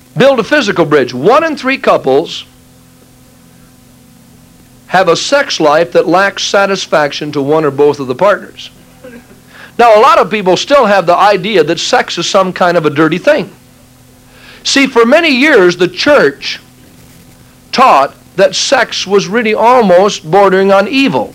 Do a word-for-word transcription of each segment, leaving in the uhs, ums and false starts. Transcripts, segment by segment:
Build a physical bridge. One in three couples have a sex life that lacks satisfaction to one or both of the partners. Now, a lot of people still have the idea that sex is some kind of a dirty thing. See, for many years, the church taught that sex was really almost bordering on evil.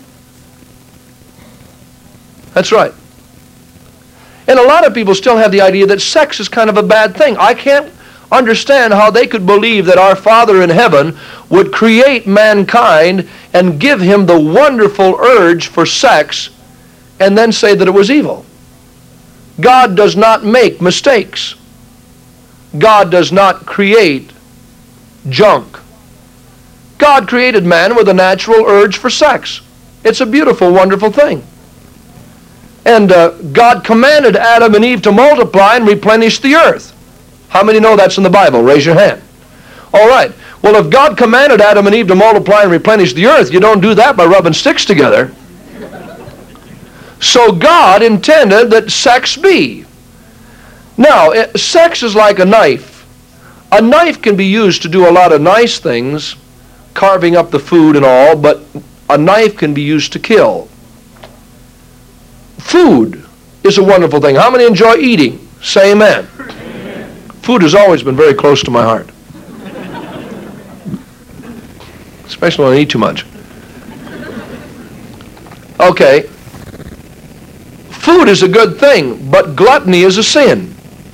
That's right. And a lot of people still have the idea that sex is kind of a bad thing. I can't understand how they could believe that our Father in heaven would create mankind and give him the wonderful urge for sex and then say that it was evil. God does not make mistakes. God does not create junk. God created man with a natural urge for sex. It's a beautiful, wonderful thing. And uh, God commanded Adam and Eve to multiply and replenish the earth. How many know that's in the Bible? Raise your hand. All right. Well, if God commanded Adam and Eve to multiply and replenish the earth, you don't do that by rubbing sticks together. So God intended that sex be. Now, it, sex is like a knife. A knife can be used to do a lot of nice things, carving up the food and all, but a knife can be used to kill. Food is a wonderful thing. How many enjoy eating? Say amen. Amen. Food has always been very close to my heart. Especially when I eat too much. Okay. Food is a good thing, but gluttony is a sin.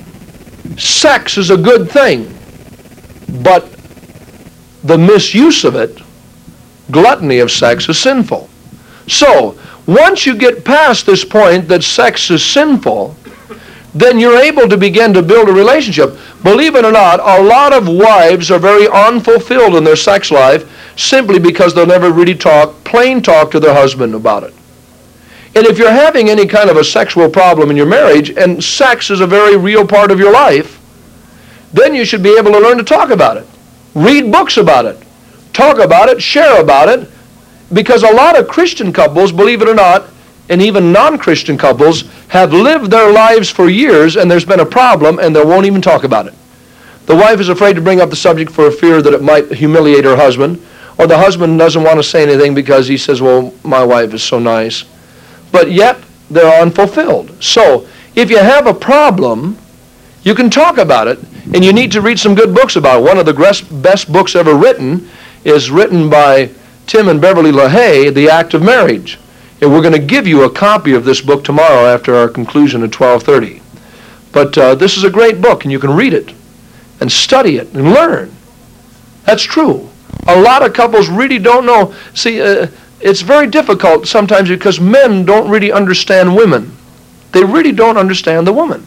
Sex is a good thing, but the misuse of it, gluttony of sex, is sinful. So, once you get past this point that sex is sinful, then you're able to begin to build a relationship. Believe it or not, a lot of wives are very unfulfilled in their sex life simply because they'll never really talk, plain talk to their husband about it. And if you're having any kind of a sexual problem in your marriage, and sex is a very real part of your life, then you should be able to learn to talk about it. Read books about it. Talk about it, share about it, because a lot of Christian couples, believe it or not, and even non-Christian couples, have lived their lives for years and there's been a problem and they won't even talk about it. The wife is afraid to bring up the subject for fear that it might humiliate her husband, or the husband doesn't want to say anything because he says, well, my wife is so nice. But yet, they're unfulfilled. So, if you have a problem, you can talk about it, and you need to read some good books about it. One of the best books ever written is written by Tim and Beverly LaHaye, The Act of Marriage. And we're going to give you a copy of this book tomorrow after our conclusion at twelve thirty. But uh, this is a great book, and you can read it and study it and learn. That's true. A lot of couples really don't know. See, uh, it's very difficult sometimes because men don't really understand women. They really don't understand the woman.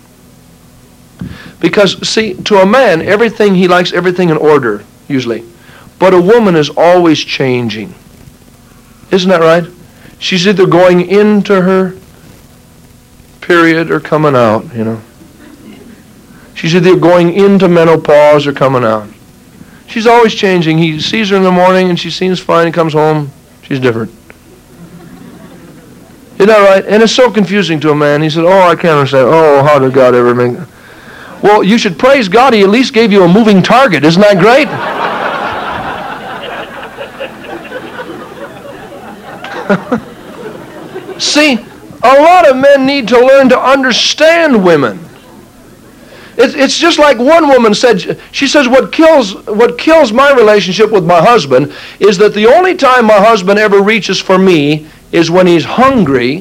Because, see, to a man, everything, he likes everything in order, usually. But a woman is always changing. Isn't that right? She's either going into her period or coming out, you know. She's either going into menopause or coming out. She's always changing. He sees her in the morning and she seems fine. He comes home, she's different. Isn't that right? And it's so confusing to a man. He said, oh, I can't understand. Oh, how did God ever make that? Well, you should praise God. He at least gave you a moving target. Isn't that great? See, a lot of men need to learn to understand women. It's, it's just like one woman said, she says, what kills, what kills my relationship with my husband is that the only time my husband ever reaches for me is when he's hungry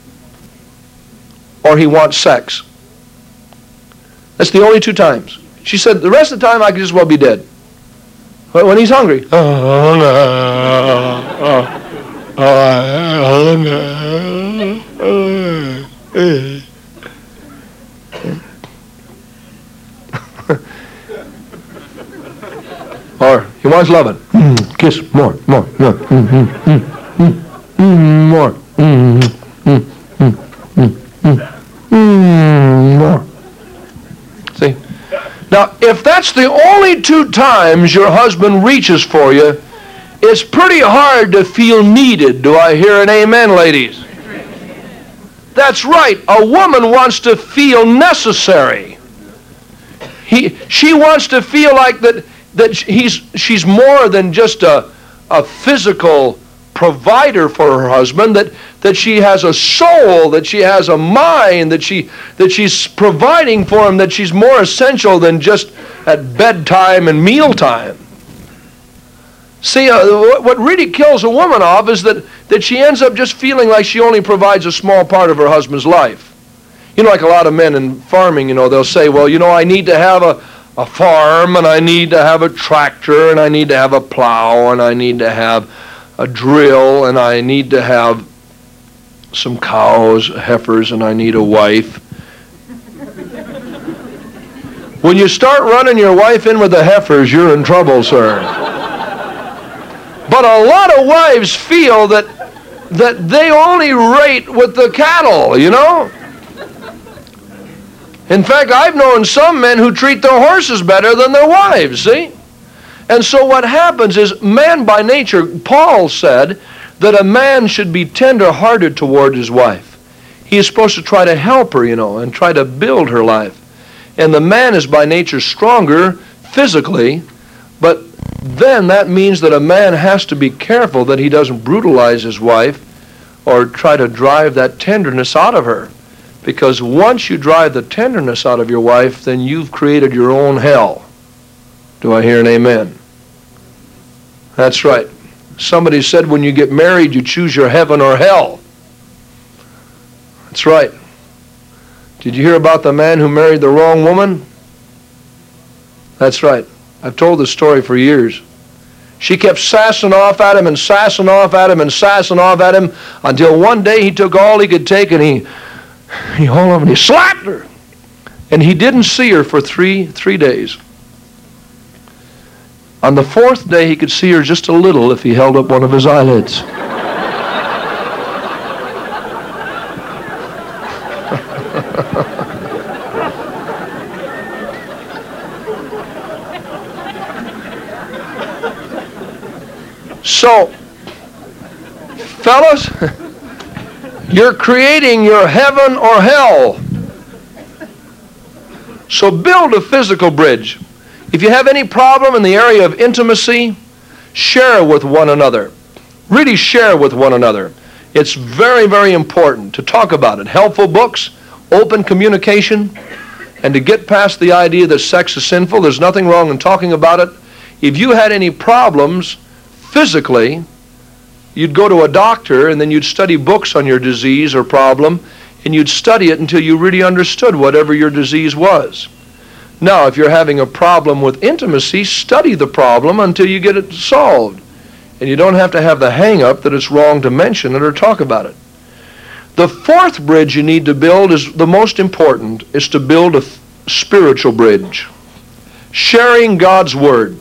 or he wants sex. That's the only two times. She said, the rest of the time I could just well be dead. But when he's hungry, oh, no, oh. Oh, no. Or he wants loving. Mm, kiss more, more, more, mm, mm, mm, mm, mm, more, mm, mm, mm, mm, mm, mm, more. See? Now, if that's the only two times your husband reaches for you, it's pretty hard to feel needed. Do I hear an amen, ladies? That's right. A woman wants to feel necessary. he, she wants to feel like that, that he's, she's more than just a, a physical provider for her husband, that, that she has a soul, that she has a mind, that, she, that she's providing for him, that she's more essential than just at bedtime and mealtime. See, uh, what really kills a woman off is that, that she ends up just feeling like she only provides a small part of her husband's life. You know, like a lot of men in farming, you know, they'll say, well, you know, I need to have a, a farm, and I need to have a tractor, and I need to have a plow, and I need to have a drill, and I need to have some cows, heifers, and I need a wife. When you start running your wife in with the heifers, you're in trouble, sir. But a lot of wives feel that that they only rate with the cattle, you know? In fact, I've known some men who treat their horses better than their wives, see? And so what happens is, man by nature, Paul said that a man should be tender-hearted toward his wife. He is supposed to try to help her, you know, and try to build her life. And the man is by nature stronger physically, but then that means that a man has to be careful that he doesn't brutalize his wife or try to drive that tenderness out of her. Because once you drive the tenderness out of your wife, then you've created your own hell. Do I hear an amen? That's right. Somebody said when you get married, you choose your heaven or hell. That's right. Did you hear about the man who married the wrong woman? That's right. I've told this story for years. She kept sassing off at him and sassing off at him and sassing off at him until one day he took all he could take and he he hauled up and he slapped her. And he didn't see her for three three days. On the fourth day he could see her just a little if he held up one of his eyelids. So, fellas, you're creating your heaven or hell. So build a physical bridge. If you have any problem in the area of intimacy, share with one another. Really share with one another. It's very, very important to talk about it. Helpful books, open communication, and to get past the idea that sex is sinful. There's nothing wrong in talking about it. If you had any problems physically, you'd go to a doctor and then you'd study books on your disease or problem, and you'd study it until you really understood whatever your disease was. Now, if you're having a problem with intimacy, study the problem until you get it solved. And you don't have to have the hang-up that it's wrong to mention it or talk about it. The fourth bridge you need to build is the most important, is to build a spiritual bridge. Sharing God's Word.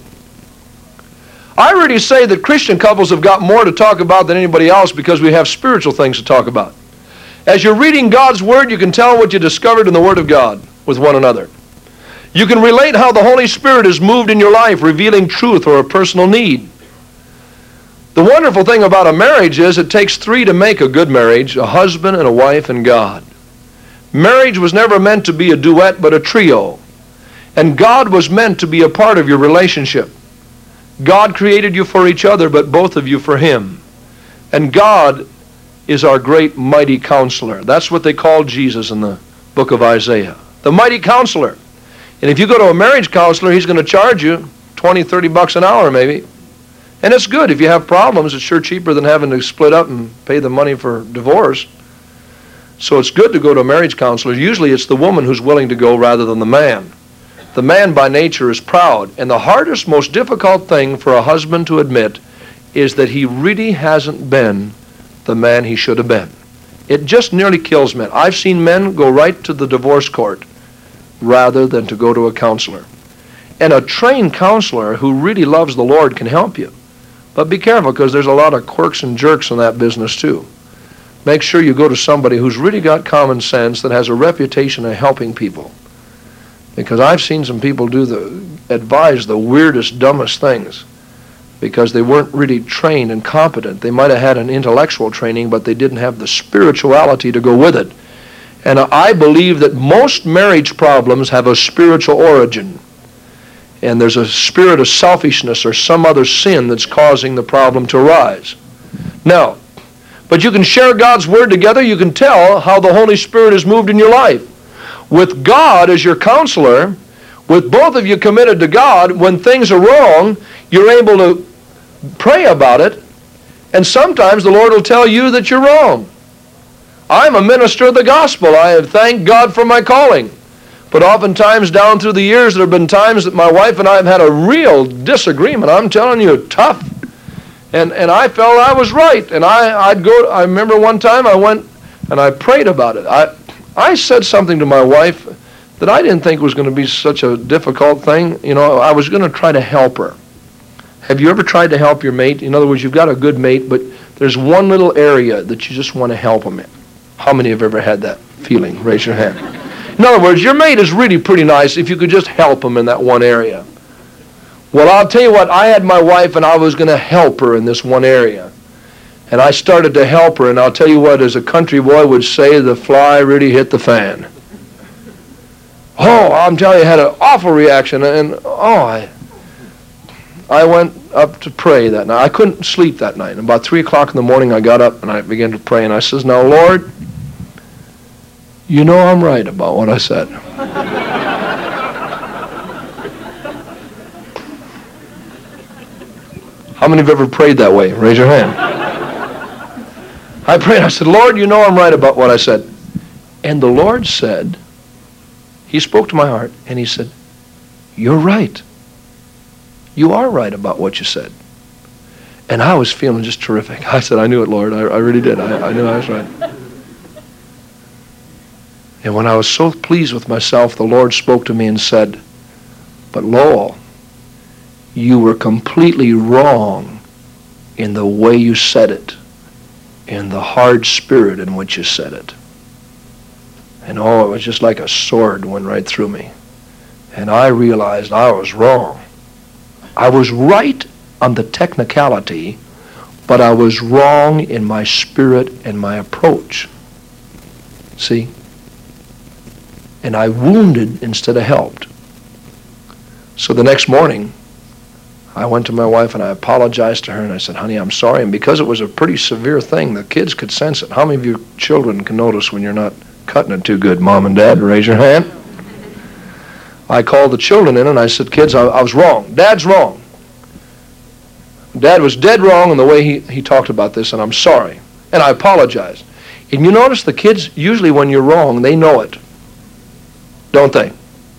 I already say that Christian couples have got more to talk about than anybody else because we have spiritual things to talk about. As you're reading God's Word, you can tell what you discovered in the Word of God with one another. You can relate how the Holy Spirit has moved in your life, revealing truth or a personal need. The wonderful thing about a marriage is it takes three to make a good marriage, a husband and a wife and God. Marriage was never meant to be a duet but a trio. And God was meant to be a part of your relationship. God created you for each other, but both of you for Him. And God is our great mighty counselor. That's what they call Jesus in the book of Isaiah. The mighty counselor. And if you go to a marriage counselor, he's going to charge you twenty, thirty bucks an hour maybe. And it's good. If you have problems, it's sure cheaper than having to split up and pay the money for divorce. So it's good to go to a marriage counselor. Usually it's the woman who's willing to go rather than the man. The man by nature is proud. And the hardest, most difficult thing for a husband to admit is that he really hasn't been the man he should have been. It just nearly kills men. I've seen men go right to the divorce court rather than to go to a counselor. And a trained counselor who really loves the Lord can help you. But be careful, because there's a lot of quirks and jerks in that business too. Make sure you go to somebody who's really got common sense, that has a reputation of helping people. Because I've seen some people do the advise the weirdest, dumbest things because they weren't really trained and competent. They might have had an intellectual training, but they didn't have the spirituality to go with it. And I believe that most marriage problems have a spiritual origin. And there's a spirit of selfishness or some other sin that's causing the problem to arise. Now, but you can share God's Word together. You can tell how the Holy Spirit has moved in your life. With God as your counselor, with both of you committed to God, when things are wrong, you're able to pray about it. And sometimes the Lord will tell you that you're wrong. I'm a minister of the gospel. I have thanked God for my calling. But oftentimes down through the years, there have been times that my wife and I have had a real disagreement. I'm telling you, tough. And and I felt I was right. And I, I'd go, I remember one time I went and I prayed about it. I, I said something to my wife that I didn't think was going to be such a difficult thing. You know, I was going to try to help her. Have you ever tried to help your mate? In other words, you've got a good mate, but there's one little area that you just want to help them in. How many have ever had that feeling? Raise your hand. In other words, your mate is really pretty nice if you could just help them in that one area. Well, I'll tell you what, I had my wife and I was going to help her in this one area. And I started to help her, and I'll tell you what, as a country boy would say, the fly really hit the fan. Oh, I'm telling you, I had an awful reaction, and oh, I, I went up to pray that night. I couldn't sleep that night. And about three o'clock in the morning, I got up and I began to pray, and I says, now, Lord, you know I'm right about what I said. How many have ever prayed that way? Raise your hand. I prayed, I said, Lord, you know I'm right about what I said. And the Lord said, He spoke to my heart, and He said, you're right. You are right about what you said. And I was feeling just terrific. I said, I knew it, Lord. I, I really did. I, I knew I was right. And when I was so pleased with myself, the Lord spoke to me and said, but Lowell, you were completely wrong in the way you said it, in the hard spirit in which you said it. And oh, it was just like a sword went right through me. And I realized I was wrong. I was right on the technicality, but I was wrong in my spirit and my approach. See? And I wounded instead of helped. So the next morning, I went to my wife and I apologized to her and I said, honey, I'm sorry. And because it was a pretty severe thing, the kids could sense it. How many of your children can notice when you're not cutting it too good? Mom and Dad, raise your hand. I called the children in and I said, kids, I, I was wrong. Dad's wrong. Dad was dead wrong in the way he, he talked about this, and I'm sorry. And I apologized. And you notice the kids, usually when you're wrong, they know it. Don't they?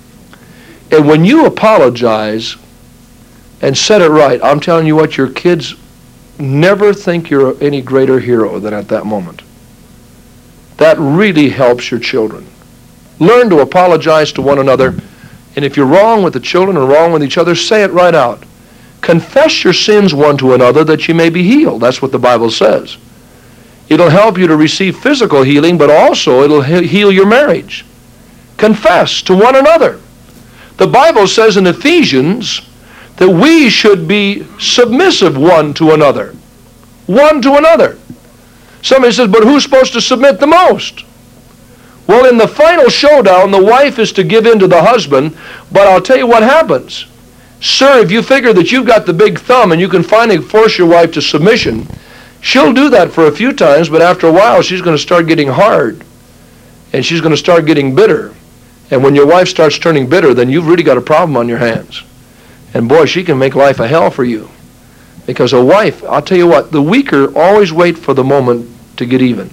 And when you apologize and set it right, I'm telling you what, your kids never think you're any greater hero than at that moment. That really helps your children. Learn to apologize to one another. And if you're wrong with the children or wrong with each other, say it right out. Confess your sins one to another that you may be healed. That's what the Bible says. It'll help you to receive physical healing, but also it'll heal your marriage. Confess to one another. The Bible says in Ephesians that we should be submissive one to another. One to another. Somebody says, but who's supposed to submit the most? Well, in the final showdown, the wife is to give in to the husband, but I'll tell you what happens. Sir, if you figure that you've got the big thumb and you can finally force your wife to submission, she'll do that for a few times, but after a while she's going to start getting hard. And she's going to start getting bitter. And when your wife starts turning bitter, then you've really got a problem on your hands. And boy, she can make life a hell for you. Because a wife, I'll tell you what, the weaker always wait for the moment to get even.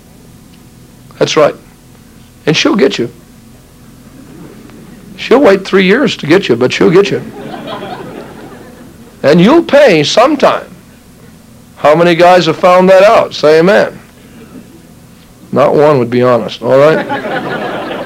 That's right. And she'll get you. She'll wait three years to get you, but she'll get you. And you'll pay sometime. How many guys have found that out? Say amen. Not one would be honest, all right?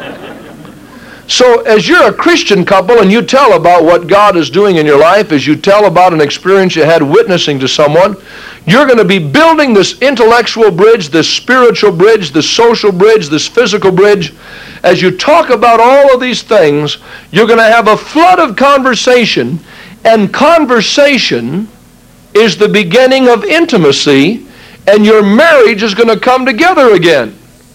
So as you're a Christian couple and you tell about what God is doing in your life, as you tell about an experience you had witnessing to someone, you're going to be building this intellectual bridge, this spiritual bridge, this social bridge, this physical bridge. As you talk about all of these things, you're going to have a flood of conversation, and conversation is the beginning of intimacy, and your marriage is going to come together again.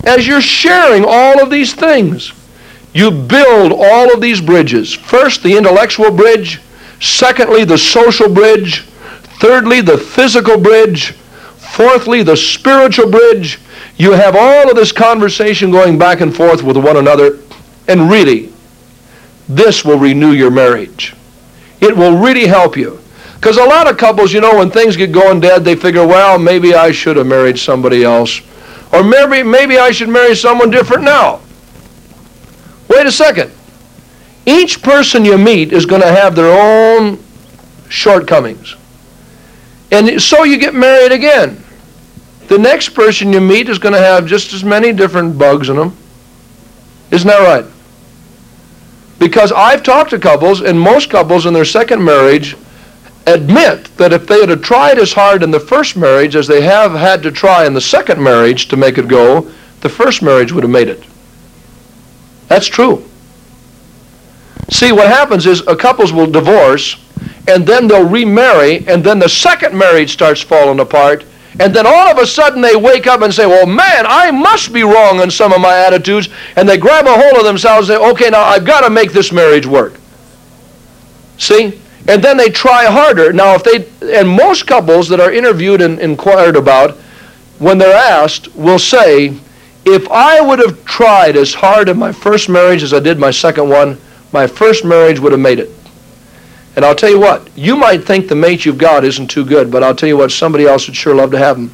as you're sharing all of these things, you build all of these bridges. First, the intellectual bridge. Secondly, the social bridge. Thirdly, the physical bridge. Fourthly, the spiritual bridge. You have all of this conversation going back and forth with one another, and really, this will renew your marriage. It will really help you. Because a lot of couples, you know, when things get going dead, they figure, well, maybe I should have married somebody else. Or maybe, maybe I should marry someone different now. Wait a second. Each person you meet is going to have their own shortcomings. And so you get married again. The next person you meet is going to have just as many different bugs in them. Isn't that right? Because I've talked to couples, and most couples in their second marriage admit that if they had tried as hard in the first marriage as they have had to try in the second marriage to make it go, the first marriage would have made it. That's true. See, what happens is a couples will divorce, and then they'll remarry, and then the second marriage starts falling apart, and then all of a sudden they wake up and say, well, man, I must be wrong in some of my attitudes, and they grab a hold of themselves and say, okay, now I've got to make this marriage work. See? And then they try harder. Now, if they, and most couples that are interviewed and inquired about, when they're asked, will say, if I would have tried as hard in my first marriage as I did my second one, my first marriage would have made it. And I'll tell you what, you might think the mate you've got isn't too good, but I'll tell you what, somebody else would sure love to have him.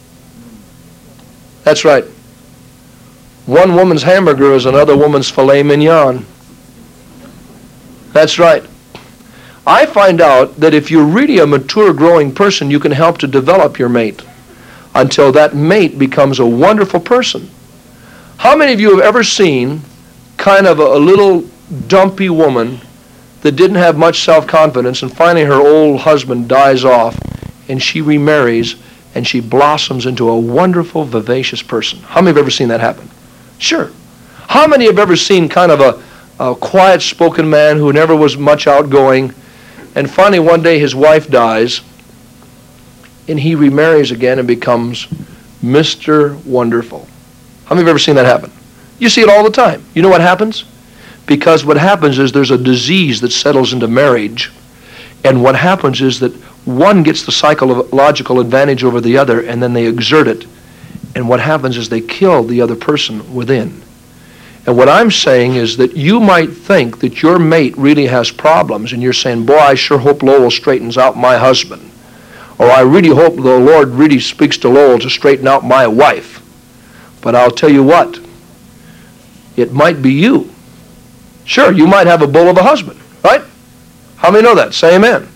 That's right. One woman's hamburger is another woman's filet mignon. That's right. I find out that if you're really a mature, growing person, you can help to develop your mate until that mate becomes a wonderful person. How many of you have ever seen kind of a, a little dumpy woman that didn't have much self-confidence, and finally her old husband dies off, and she remarries, and she blossoms into a wonderful, vivacious person? How many have ever seen that happen? Sure. How many have ever seen kind of a, a quiet-spoken man who never was much outgoing, and finally one day his wife dies, and he remarries again and becomes Mister Wonderful? How many have ever seen that happen? You see it all the time. You know what happens? Because what happens is there's a disease that settles into marriage, and what happens is that one gets the psychological advantage over the other, and then they exert it, and what happens is they kill the other person within. And what I'm saying is that you might think that your mate really has problems, and you're saying, boy, I sure hope Lowell straightens out my husband. Or I really hope the Lord really speaks to Lowell to straighten out my wife. But I'll tell you what, it might be you. Sure, you might have a bull of a husband, right? How many know that? Say amen.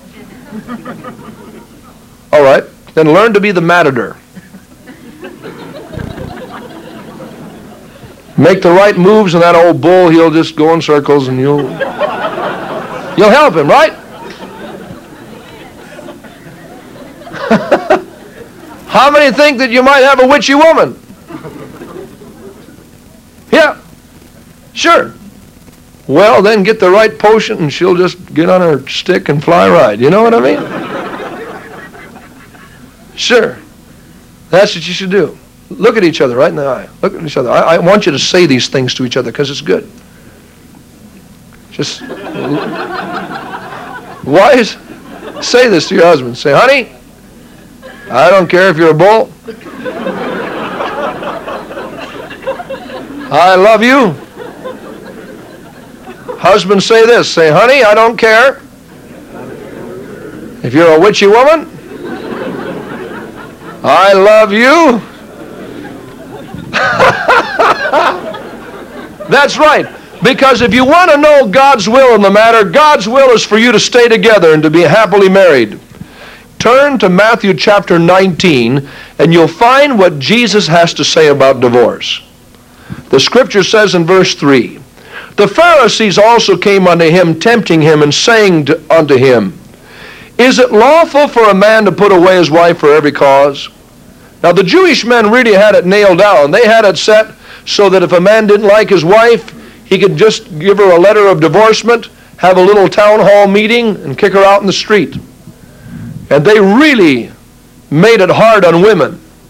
All right, then learn to be the matador. Make the right moves, and that old bull, he'll just go in circles, and you'll you'll help him, right? How many think that you might have a witchy woman? Yeah, sure. Well, then get the right potion, and she'll just get on her stick and fly right. You know what I mean? Sure. That's what you should do. Look at each other right in the eye. Look at each other. I, I want you to say these things to each other because it's good. Just wise. Say this to your husband. Say, honey, I don't care if you're a bull. I love you. Husband, say this. Say, honey, I don't care if you're a witchy woman. I love you. That's right. Because if you want to know God's will in the matter, God's will is for you to stay together and to be happily married. Turn to Matthew chapter nineteen, and you'll find what Jesus has to say about divorce. The scripture says in verse three, the Pharisees also came unto him, tempting him, and saying to, unto him, is it lawful for a man to put away his wife for every cause? Now the Jewish men really had it nailed down. They had it set so that if a man didn't like his wife, he could just give her a letter of divorcement, have a little town hall meeting, and kick her out in the street. And they really made it hard on women.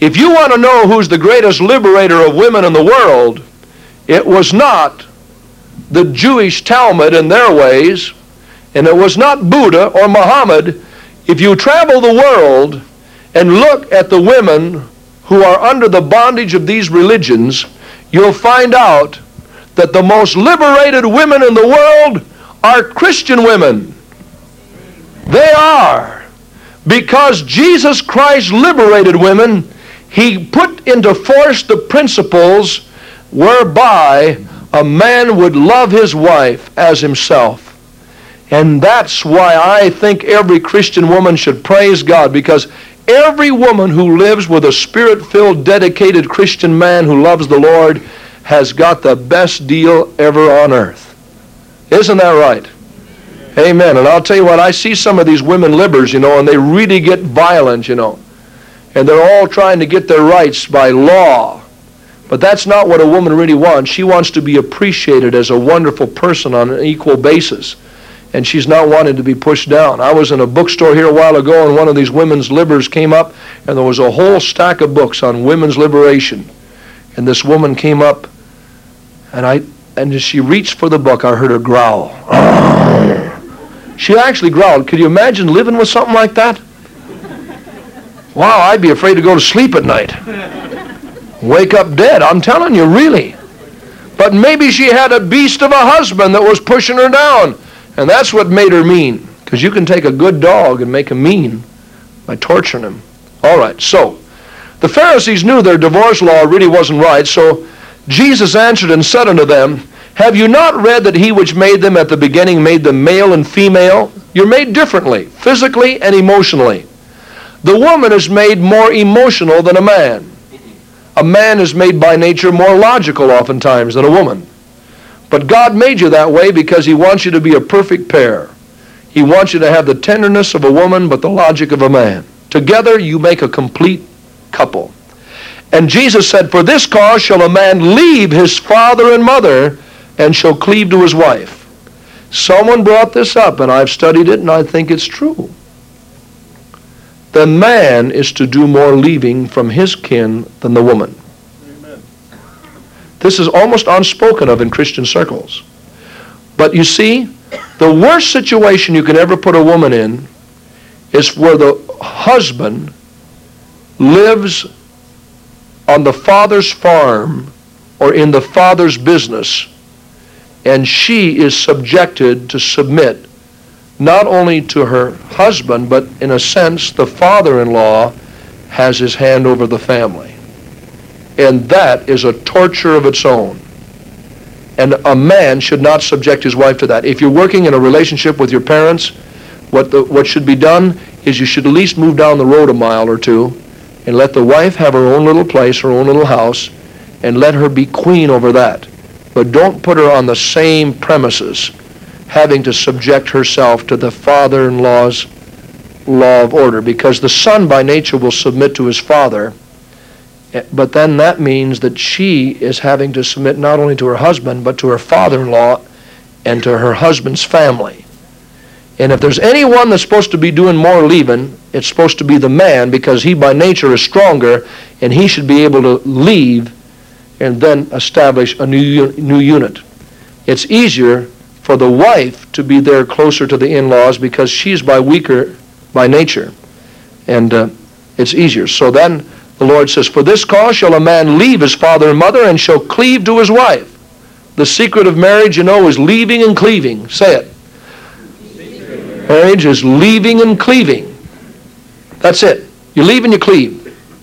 If you want to know who's the greatest liberator of women in the world, it was not the Jewish Talmud and their ways, and it was not Buddha or Muhammad. If you travel the world and look at the women who are under the bondage of these religions, you'll find out that the most liberated women in the world are Christian women. They are. Because Jesus Christ liberated women, he put into force the principles whereby a man would love his wife as himself. And that's why I think every Christian woman should praise God, because every woman who lives with a spirit-filled, dedicated Christian man who loves the Lord has got the best deal ever on earth. Isn't that right? Amen. And I'll tell you what, I see some of these women libbers, you know, and they really get violent, you know. And they're all trying to get their rights by law. But that's not what a woman really wants. She wants to be appreciated as a wonderful person on an equal basis. And she's not wanting to be pushed down. I was in a bookstore here a while ago, and one of these women's libbers came up, and there was a whole stack of books on women's liberation. And this woman came up, and I and as she reached for the book, I heard her growl. She actually growled. Could you imagine living with something like that? Wow, I'd be afraid to go to sleep at night. Wake up dead, I'm telling you, really. But maybe she had a beast of a husband that was pushing her down. And that's what made her mean. Because you can take a good dog and make him mean by torturing him. All right, so the Pharisees knew their divorce law really wasn't right, so Jesus answered and said unto them, have you not read that he which made them at the beginning made them male and female? You're made differently, physically and emotionally. The woman is made more emotional than a man. A man is made by nature more logical oftentimes than a woman. But God made you that way because he wants you to be a perfect pair. He wants you to have the tenderness of a woman but the logic of a man. Together you make a complete couple. And Jesus said, for this cause shall a man leave his father and mother and shall cleave to his wife. Someone brought this up, and I've studied it, and I think it's true. The man is to do more leaving from his kin than the woman. Amen. This is almost unspoken of in Christian circles. But you see, the worst situation you can ever put a woman in is where the husband lives on the father's farm or in the father's business, and she is subjected to submit not only to her husband, but in a sense the father-in-law has his hand over the family. And that is a torture of its own. And a man should not subject his wife to that. If you're working in a relationship with your parents, what, the, what should be done is you should at least move down the road a mile or two and let the wife have her own little place, her own little house, and let her be queen over that. But don't put her on the same premises, having to subject herself to the father-in-law's law of order, because the son by nature will submit to his father, but then that means that she is having to submit not only to her husband, but to her father-in-law and to her husband's family. And if there's anyone that's supposed to be doing more leaving, it's supposed to be the man, because he by nature is stronger, and he should be able to leave and then establish a new, new unit. It's easier for the wife to be there closer to the in-laws because she's by weaker by nature. And uh, it's easier. So then the Lord says, for this cause shall a man leave his father and mother and shall cleave to his wife. The secret of marriage, you know, is leaving and cleaving. Say it. Marriage is leaving and cleaving. That's it. You leave and you cleave.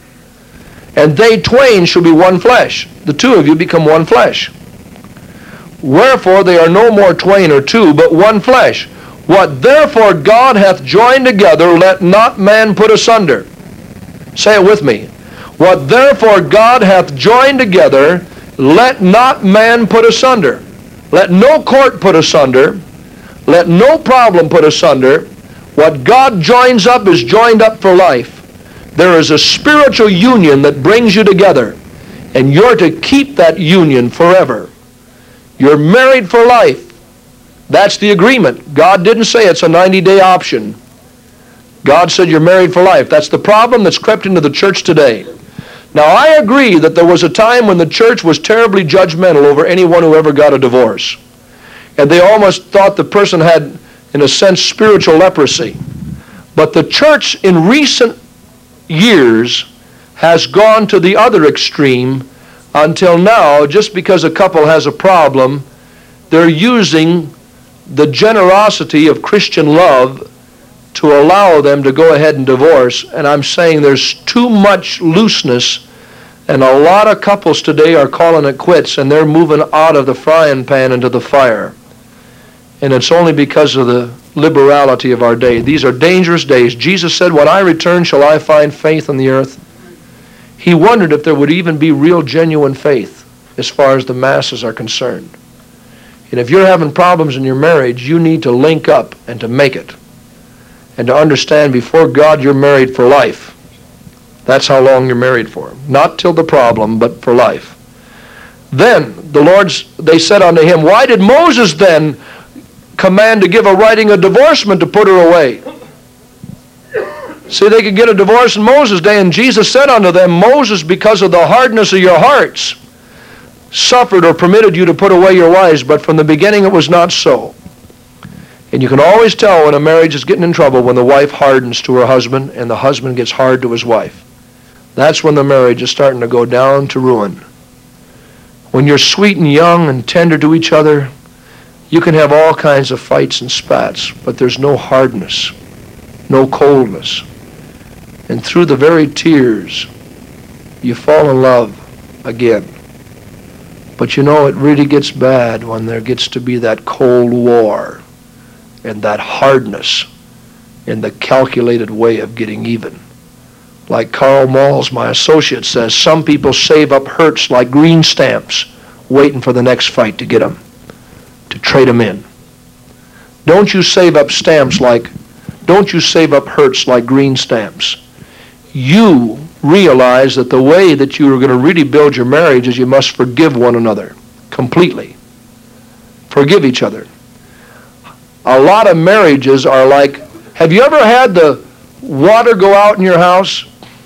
And they twain shall be one flesh. The two of you become one flesh. Wherefore they are no more twain or two, but one flesh. What therefore God hath joined together, let not man put asunder. Say it with me. What therefore God hath joined together, let not man put asunder. Let no court put asunder. Let no problem put asunder. What God joins up is joined up for life. There is a spiritual union that brings you together, and you're to keep that union forever. You're married for life. That's the agreement. God didn't say it's a ninety-day option. God said you're married for life. That's the problem that's crept into the church today. Now, I agree that there was a time when the church was terribly judgmental over anyone who ever got a divorce. And they almost thought the person had, in a sense, spiritual leprosy. But the church in recent years has gone to the other extreme until now, just because a couple has a problem, they're using the generosity of Christian love to allow them to go ahead and divorce. And I'm saying there's too much looseness, and a lot of couples today are calling it quits, and they're moving out of the frying pan into the fire. And it's only because of the liberality of our day. These are dangerous days. Jesus said, when I return, shall I find faith on the earth? He wondered if there would even be real, genuine faith as far as the masses are concerned. And if you're having problems in your marriage, you need to link up and to make it. And to understand before God you're married for life. That's how long you're married for. Not till the problem, but for life. Then the Lord's, they said unto him, why did Moses then command to give a writing of divorcement to put her away? See, they could get a divorce in Moses' day, and Jesus said unto them, Moses, because of the hardness of your hearts, suffered or permitted you to put away your wives, but from the beginning it was not so. And you can always tell when a marriage is getting in trouble when the wife hardens to her husband and the husband gets hard to his wife. That's when the marriage is starting to go down to ruin. When you're sweet and young and tender to each other, you can have all kinds of fights and spats, but there's no hardness, no coldness. And through the very tears, you fall in love again. But you know, it really gets bad when there gets to be that cold war and that hardness in the calculated way of getting even. Like Karl Malls, my associate, says, some people save up hurts like green stamps, waiting for the next fight to get them, to trade them in. Don't you save up stamps like, don't you save up hurts like green stamps. You realize that the way that you are going to really build your marriage is you must forgive one another completely. Forgive each other. A lot of marriages are like, have you ever had the water go out in your house?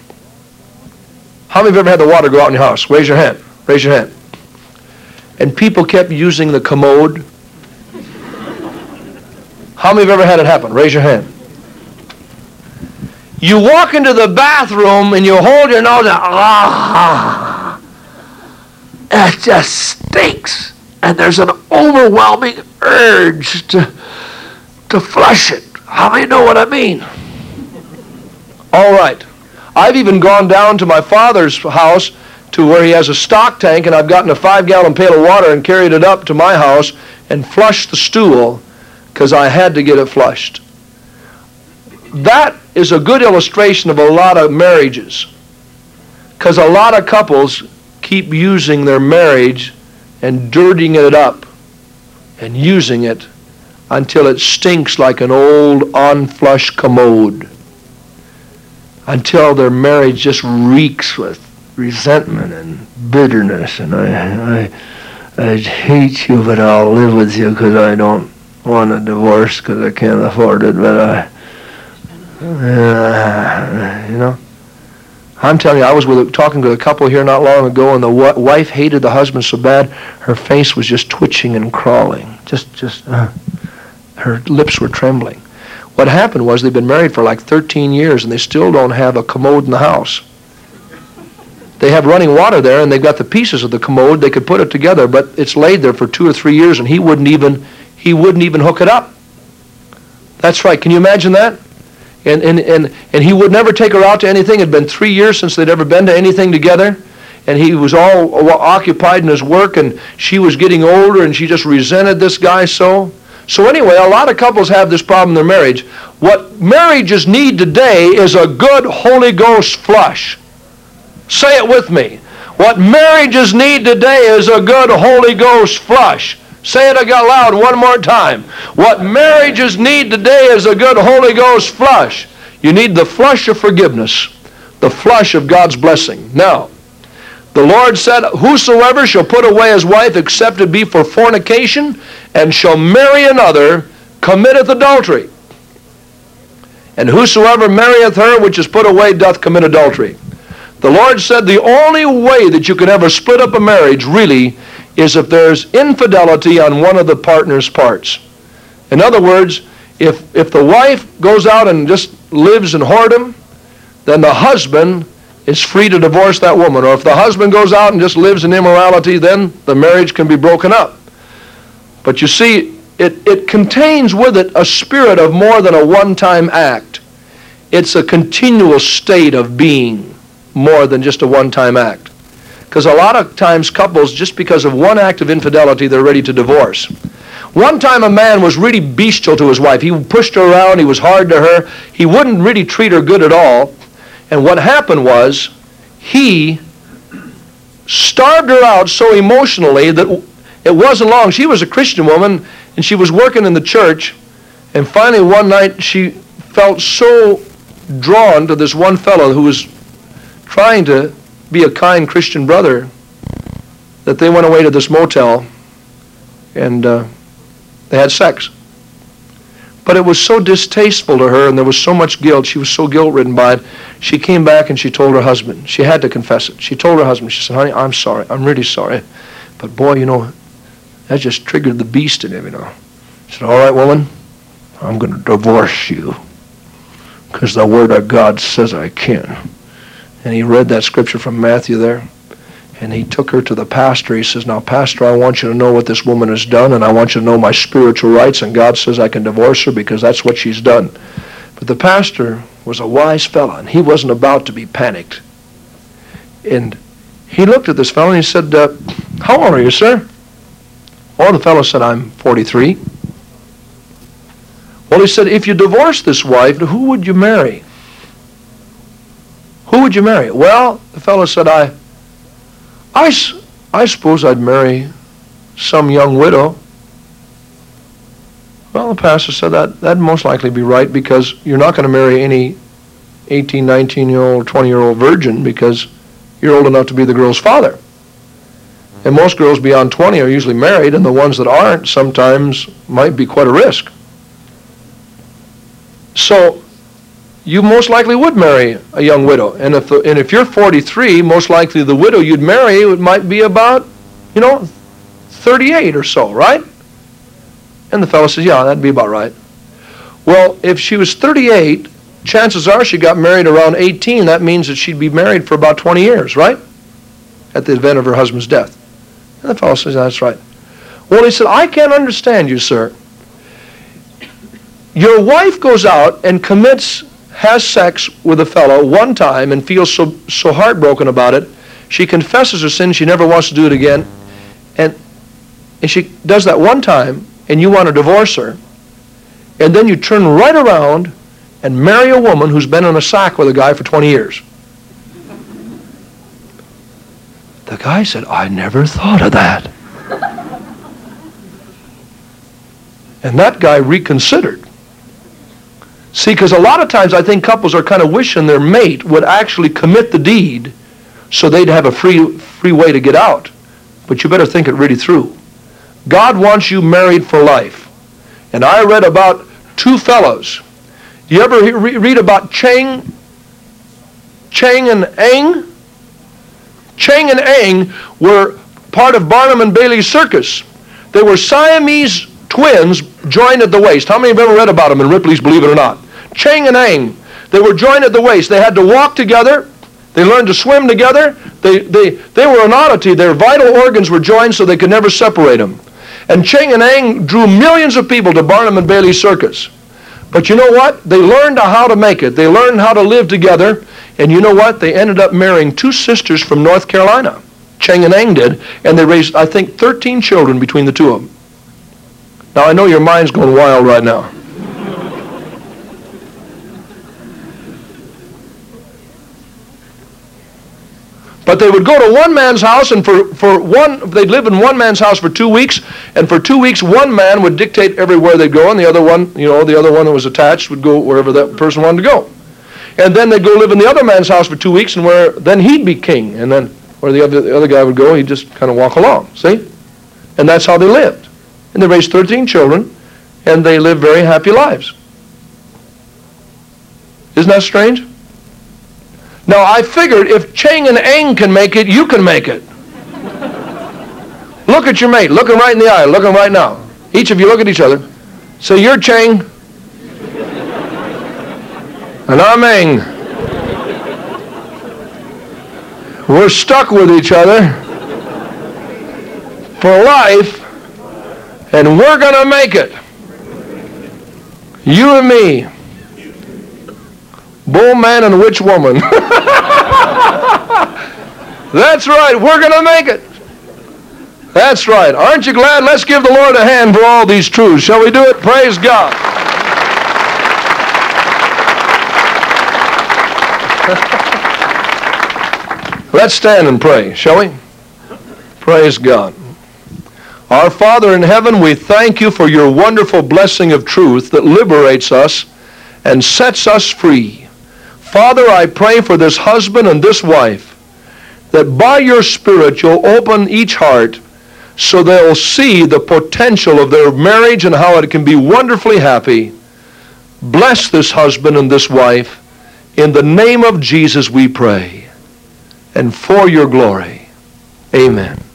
How many have ever had the water go out in your house? Raise your hand. Raise your hand. And people kept using the commode. How many have ever had it happen? Raise your hand. You walk into the bathroom and you hold your nose and, ah, it just stinks. And there's an overwhelming urge to, to flush it. How many know what I mean? All right. I've even gone down to my father's house to where he has a stock tank, and I've gotten a five-gallon pail of water and carried it up to my house and flushed the stool because I had to get it flushed. That is a good illustration of a lot of marriages, because a lot of couples keep using their marriage and dirtying it up and using it until it stinks like an old unflushed commode, until their marriage just reeks with resentment and bitterness, and I, I, I hate you, but I'll live with you because I don't want a divorce because I can't afford it, but I, uh, you know. I'm telling you, I was with a, talking to a couple here not long ago, and the w- wife hated the husband so bad, her face was just twitching and crawling. Just, just, uh, her lips were trembling. What happened was they've been married for like thirteen years, and they still don't have a commode in the house. They have running water there, and they've got the pieces of the commode. They could put it together, but it's laid there for two or three years, and he wouldn't even, he wouldn't even hook it up. That's right. Can you imagine that? And, and, and, and he would never take her out to anything. It had been three years since they'd ever been to anything together. And he was all occupied in his work, and she was getting older, and she just resented this guy so. So anyway, a lot of couples have this problem in their marriage. What marriages need today is a good Holy Ghost flush. Say it with me. What marriages need today is a good Holy Ghost flush. Say it out loud one more time. What marriages need today is a good Holy Ghost flush. You need the flush of forgiveness, the flush of God's blessing. Now, the Lord said, whosoever shall put away his wife except it be for fornication, and shall marry another, committeth adultery. And whosoever marrieth her which is put away doth commit adultery. The Lord said the only way that you can ever split up a marriage really is if there's infidelity on one of the partner's parts. In other words, if, if the wife goes out and just lives in whoredom, then the husband is free to divorce that woman. Or if the husband goes out and just lives in immorality, then the marriage can be broken up. But you see, it, it contains with it a spirit of more than a one-time act. It's a continual state of being more than just a one-time act. Because a lot of times couples, just because of one act of infidelity, they're ready to divorce. One time a man was really bestial to his wife. He pushed her around. He was hard to her. He wouldn't really treat her good at all. And what happened was he starved her out so emotionally that it wasn't long. She was a Christian woman, and she was working in the church. And finally one night she felt so drawn to this one fellow who was trying to be a kind Christian brother that they went away to this motel and uh, they had sex. But it was so distasteful to her, and there was so much guilt. She was so guilt-ridden by it. She came back and she told her husband. She had to confess it. She told her husband, she said, honey, I'm sorry. I'm really sorry. But boy, you know, that just triggered the beast in him, you know. She said, all right, woman, I'm going to divorce you because the Word of God says I can. And he read that scripture from Matthew there. And he took her to the pastor. He says, now, pastor, I want you to know what this woman has done, and I want you to know my spiritual rights, and God says I can divorce her because that's what she's done. But the pastor was a wise fellow, and he wasn't about to be panicked. And he looked at this fellow, and he said, uh, how old are you, sir? Well, the fellow said, I'm forty-three. Well, he said, if you divorce this wife, who would you marry? Who would you marry? Well, the fellow said, I... I, I suppose I'd marry some young widow. Well, the pastor said that that'd most likely be right, because you're not going to marry any eighteen, nineteen-year-old, twenty-year-old virgin, because you're old enough to be the girl's father. And most girls beyond twenty are usually married, and the ones that aren't sometimes might be quite a risk. So you most likely would marry a young widow. And if the, and if you're forty-three, most likely the widow you'd marry, it might be about, you know, thirty-eight or so, right? And the fellow says, yeah, that'd be about right. Well, if she was thirty-eight, chances are she got married around eighteen. That means that she'd be married for about twenty years, right? At the event of her husband's death. And the fellow says, that's right. Well, he said, I can't understand you, sir. Your wife goes out and commits has sex with a fellow one time and feels so so heartbroken about it. She confesses her sin. She never wants to do it again. And, and she does that one time, and you want to divorce her. And then you turn right around and marry a woman who's been in a sack with a guy for twenty years. The guy said, I never thought of that. And that guy reconsidered. See, because a lot of times I think couples are kind of wishing their mate would actually commit the deed so they'd have a free, free way to get out. But you better think it really through. God wants you married for life. And I read about two fellows. You ever re read about Chang, Chang and Eng? Chang and Eng were part of Barnum and Bailey's circus. They were Siamese twins joined at the waist. How many have ever read about them in Ripley's Believe It or Not? Chang and Eng. They were joined at the waist. They had to walk together. They learned to swim together. They, they, they were an oddity. Their vital organs were joined so they could never separate them. And Chang and Eng drew millions of people to Barnum and Bailey's circus. But you know what? They learned how to make it. They learned how to live together. And you know what? They ended up marrying two sisters from North Carolina. Chang and Eng did. And they raised, I think, thirteen children between the two of them. Now, I know your mind's going wild right now. But they would go to one man's house, and for, for one, they'd live in one man's house for two weeks, and for two weeks one man would dictate everywhere they'd go, and the other one, you know, the other one that was attached would go wherever that person wanted to go. And then they'd go live in the other man's house for two weeks, and where then he'd be king, and then where the other, the other guy would go, he'd just kind of walk along, see? And that's how they lived. And they raised thirteen children, and they lived very happy lives. Isn't that strange? Now, I figured if Ching and Eng can make it, you can make it. Look at your mate. Look him right in the eye. Look him right now. Each of you look at each other. Say, you're Ching. And I'm Eng. We're stuck with each other for life, and we're going to make it. You and me. Bull man and witch woman. That's right. We're going to make it. That's right. Aren't you glad? Let's give the Lord a hand for all these truths. Shall we do it? Praise God. Let's stand and pray, shall we? Praise God. Our Father in heaven, we thank you for your wonderful blessing of truth that liberates us and sets us free. Father, I pray for this husband and this wife, that by your Spirit you'll open each heart so they'll see the potential of their marriage and how it can be wonderfully happy. Bless this husband and this wife. In the name of Jesus we pray. And for your glory. Amen.